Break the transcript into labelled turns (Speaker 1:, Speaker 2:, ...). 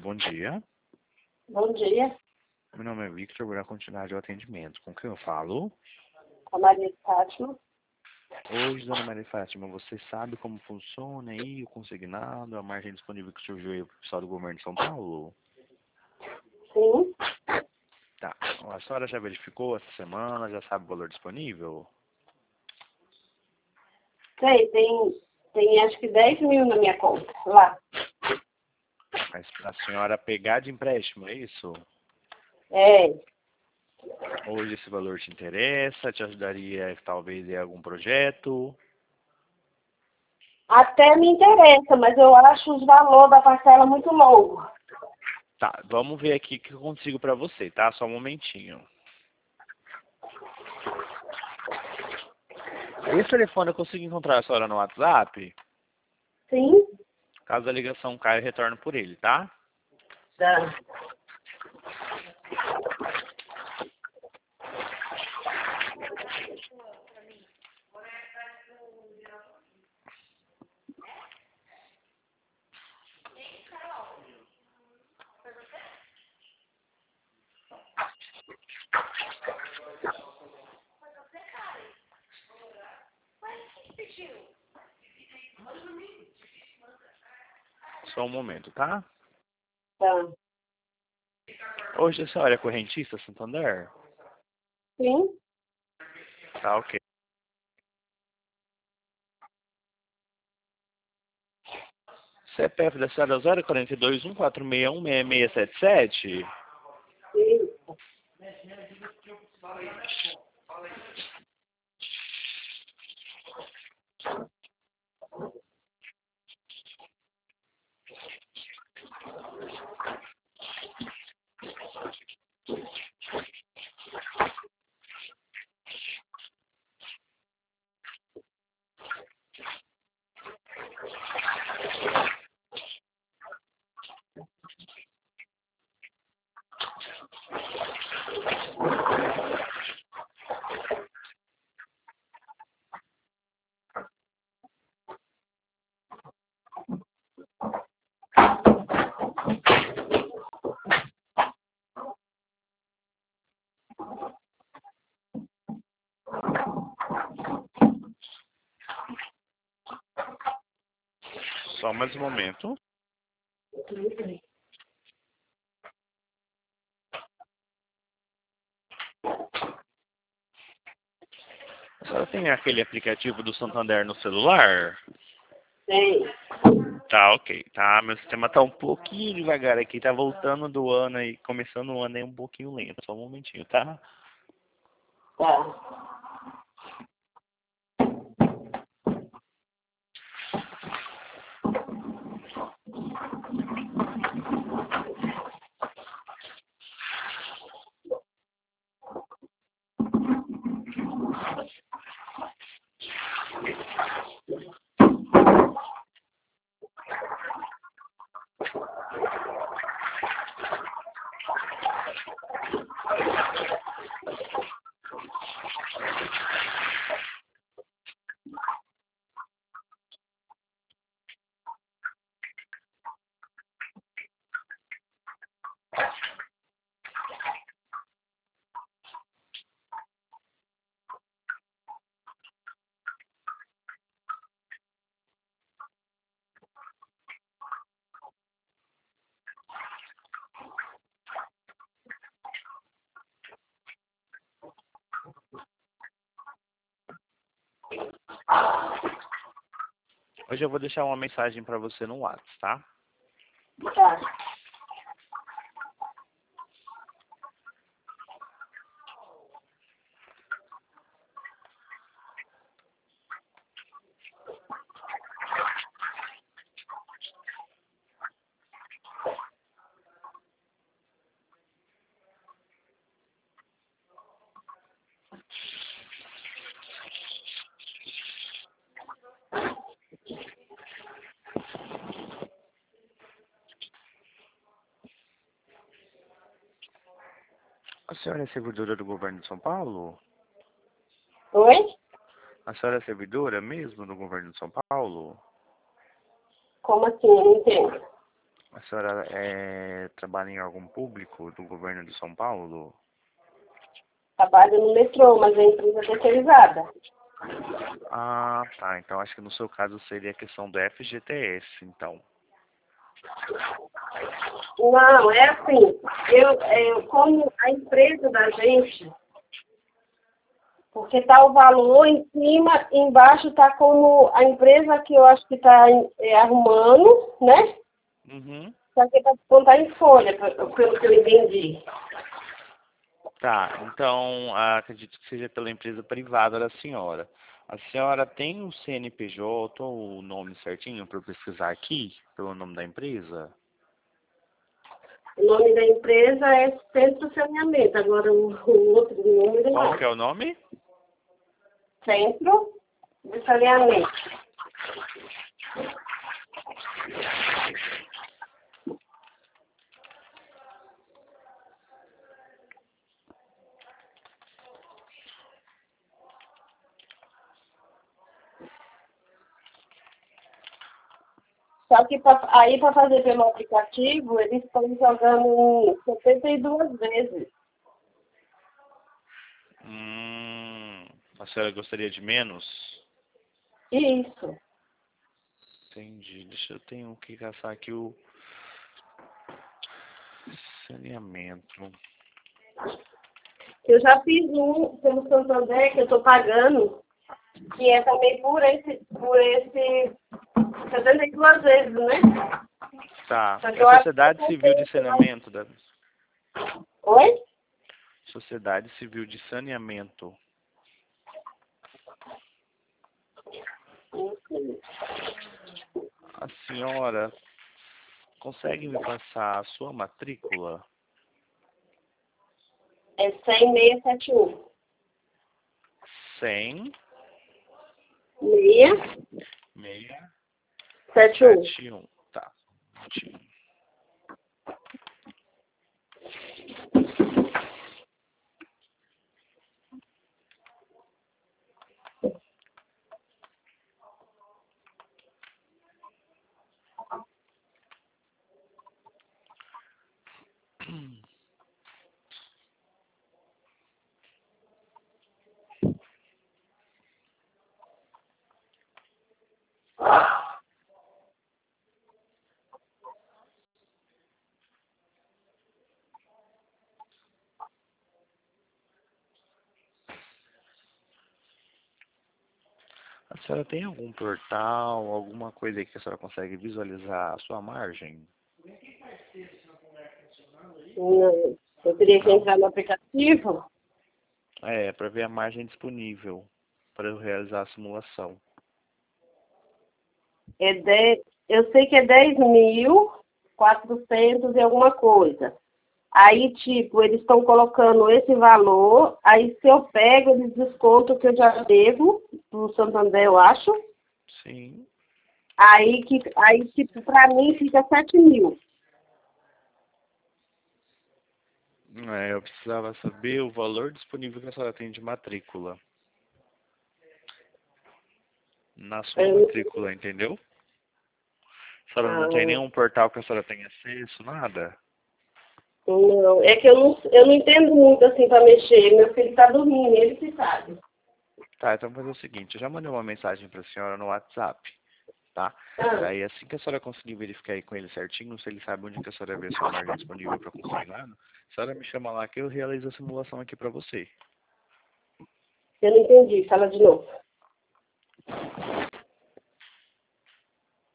Speaker 1: bom dia.
Speaker 2: Bom dia,
Speaker 1: Meu nome é Victor, vou dar continuidade ao atendimento. Com quem eu falo?
Speaker 2: a Maria de Fátima.
Speaker 1: Hoje, dona Maria Fátima, você sabe como funciona aí o consignado, a margem disponível que surgiu aí para o pessoal do governo de São Paulo?
Speaker 2: Sim,
Speaker 1: Tá. A senhora já verificou essa semana, já sabe o valor disponível?
Speaker 2: sei, tem acho que 10 mil na minha conta, lá.
Speaker 1: Mas para a senhora pegar de empréstimo, é isso?
Speaker 2: É,
Speaker 1: Hoje esse valor te interessa, te ajudaria talvez em algum projeto?
Speaker 2: até me interessa, mas eu acho os valores da parcela muito longo.
Speaker 1: Tá, vamos ver aqui o que eu consigo para você, tá? Só um momentinho. Esse telefone eu consigo encontrar a senhora no WhatsApp?
Speaker 2: Sim?
Speaker 1: Caso a ligação caia, eu retorno por ele, tá?
Speaker 2: Tá.
Speaker 1: Só um momento, tá?
Speaker 2: Tá.
Speaker 1: Hoje a senhora é correntista Santander?
Speaker 2: Sim?
Speaker 1: Tá, ok. CPF da senhora é 042 146 16677?
Speaker 2: Sim.
Speaker 1: Só mais um momento. A senhora tem aquele aplicativo do Santander no celular?
Speaker 2: Tem.
Speaker 1: Tá, ok. Tá, meu sistema tá um pouquinho devagar aqui. Tá voltando do ano aí, começando o ano aí um pouquinho lento. Só um momentinho, tá?
Speaker 2: Tá.
Speaker 1: Hoje eu vou deixar uma mensagem pra você no WhatsApp, tá?
Speaker 2: Tá.
Speaker 1: A senhora é servidora do governo de São Paulo?
Speaker 2: Oi?
Speaker 1: A senhora é servidora mesmo do governo de São Paulo?
Speaker 2: Como assim? Eu não entendo.
Speaker 1: A senhora trabalha em órgão público do governo de São Paulo?
Speaker 2: Trabalho no metrô, mas é empresa terceirizada.
Speaker 1: Ah, tá. Então acho que no seu caso seria a questão do FGTS, então.
Speaker 2: Não, é assim, como a empresa da gente, porque tá o valor em cima, embaixo tá como a empresa que eu acho que está arrumando, né?
Speaker 1: Uhum.
Speaker 2: Só que para contar em folha, pelo que eu entendi.
Speaker 1: Tá, então acredito que seja pela empresa privada da senhora. A senhora tem o CNPJ ou o nome certinho para eu pesquisar aqui, pelo nome da empresa?
Speaker 2: O nome da empresa é Centro Saneamento, agora o outro número
Speaker 1: Qual
Speaker 2: não.
Speaker 1: que é o nome?
Speaker 2: Centro de Saneamento. Só que aí para fazer pelo aplicativo, eles estão jogando 72 vezes.
Speaker 1: A senhora gostaria de menos?
Speaker 2: Isso.
Speaker 1: Entendi. Deixa eu tenho que caçar aqui o saneamento.
Speaker 2: Eu já fiz um pelo Santander que eu estou pagando, que é também por esse 72 vezes, né?
Speaker 1: Tá.
Speaker 2: Só que
Speaker 1: É
Speaker 2: eu
Speaker 1: a
Speaker 2: acho que eu
Speaker 1: Sociedade Civil de
Speaker 2: compenso mais.
Speaker 1: Saneamento da
Speaker 2: Oi?
Speaker 1: Sociedade Civil de Saneamento. A senhora consegue me passar a sua matrícula?
Speaker 2: É 100.671.
Speaker 1: 100
Speaker 2: 671.
Speaker 1: 671. Tá. Minutinho. A senhora tem algum portal, alguma coisa aí que a senhora consegue visualizar a sua margem?
Speaker 2: Não. Eu teria que
Speaker 1: Não?
Speaker 2: entrar no aplicativo.
Speaker 1: Para ver a margem disponível para eu realizar a simulação.
Speaker 2: Eu sei que é 10.400 e alguma coisa. Aí, tipo, eles estão colocando esse valor, aí se eu pego, eles descontam o que eu já devo, do Santander, eu acho.
Speaker 1: Sim.
Speaker 2: Aí tipo, pra mim fica 7.000.
Speaker 1: Eu precisava saber o valor disponível que a senhora tem de matrícula. Na sua matrícula, entendeu? A senhora não tem nenhum portal que a senhora tenha acesso, nada?
Speaker 2: Não, é que eu não entendo muito assim pra mexer. Meu filho tá dormindo, ele que sabe.
Speaker 1: Tá, então vamos fazer o seguinte, eu já mandei uma mensagem para a senhora no WhatsApp, tá?
Speaker 2: Ah,
Speaker 1: Daí assim que a senhora conseguir verificar aí com ele certinho, se ele sabe onde que a senhora vê a sua margem disponível para consignado, a senhora me chama lá que eu realizo a simulação aqui para você.
Speaker 2: eu não entendi, fala de novo.